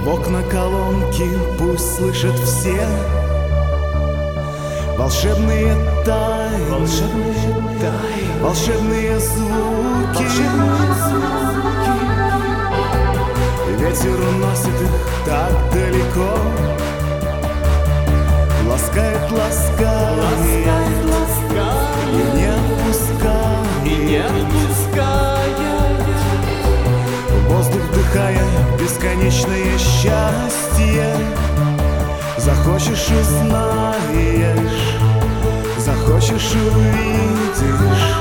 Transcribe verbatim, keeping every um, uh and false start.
В окна колонки пусть слышат все волшебные тайны, волшебные, тайны, волшебные звуки, волшебные звуки. Ветер уносит их так далеко, ласкает, ласкает, ласкает, ласкает и не отпускает, и не отпускает. Воздух вдыхая бесконечное счастье, захочешь — узнаешь, захочешь — увидишь.